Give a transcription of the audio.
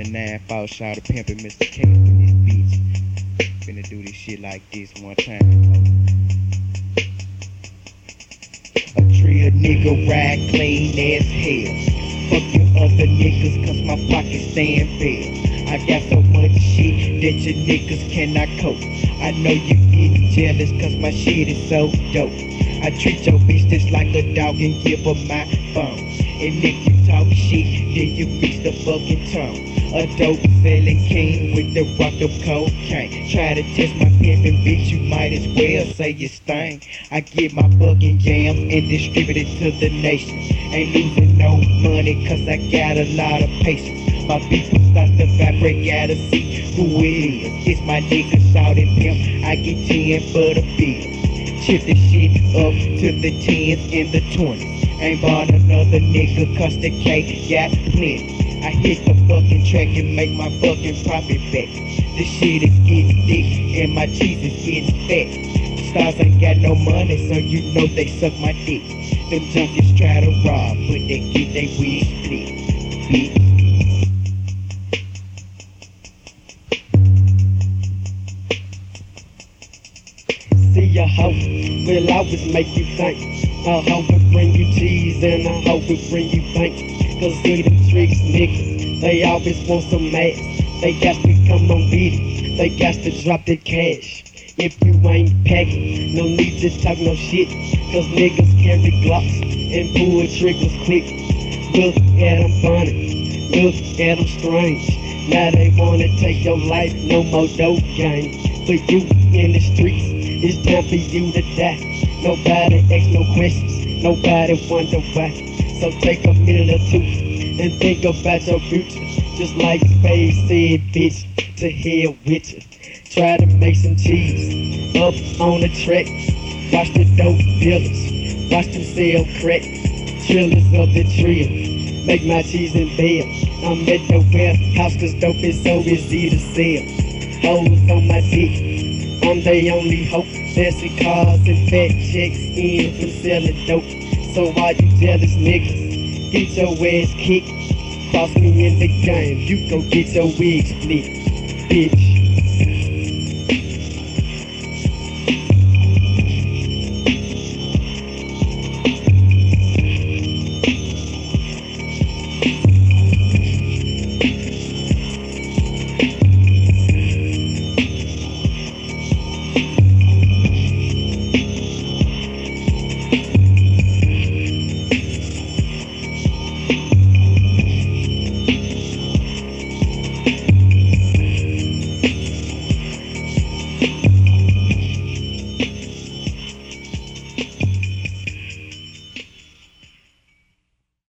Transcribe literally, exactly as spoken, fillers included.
the nine fall shot of pimpin' Mister K with this bitch. Finna do this shit like this one time. A real nigga ride clean as hell. Fuck you other niggas cause my pockets stand bare. I got so much shit that your niggas cannot cope. I know you getting jealous cause my shit is so dope. I treat your bitch just like a dog and give her my phone. And if you talk shit, then you fix the fucking tone. A dope selling king with the rock of cocaine. Try to test my pimpin', bitch, you might as well say you stain. I get my fucking jams and distribute it to the nation. Ain't losing no money cause I got a lot of patience. My people start to vibrate, gotta see who it is. It's my nigga shouting pimp, I get ten for the bill. Shift the shit up to the tens and the twenties. Ain't bought another nigga cause the K got plenty. I hit the fucking track and make my fucking profit back. The shit is getting thick and my cheese is getting fat. The stars ain't got no money so you know they suck my dick. Them junkies try to rob but they get they wig split, bitch. See a hoe will always make you think. A hoe will bring you cheese and a hoe will bring you bank. Cause see them tricks niggas, they always want some ass. They got to come on with it, they got to drop the cash. If you ain't packing, no need to talk no shit. Cause niggas carry glocks and pull triggers quick. Look at them funny, look at them strange. Now they wanna take your life, no more dope game. For you in the streets, it's time for you to die. Nobody asks no questions, nobody wonder why. So take a minute or two and think about your future. Just like Spade said, bitch, to hell with you. Try to make some cheese up on the track. Watch the dope dealers, watch them sell crack. Trillers of the trio, make my cheese and bail. I'm at the warehouse cause dope is so easy to sell. Hoes on my dick, I'm the only hope. Dancing cars and fat checks in from selling dope. So all you jealous niggas, get your ass kicked. Cross me in the game, you gon' get your wig split, bitch.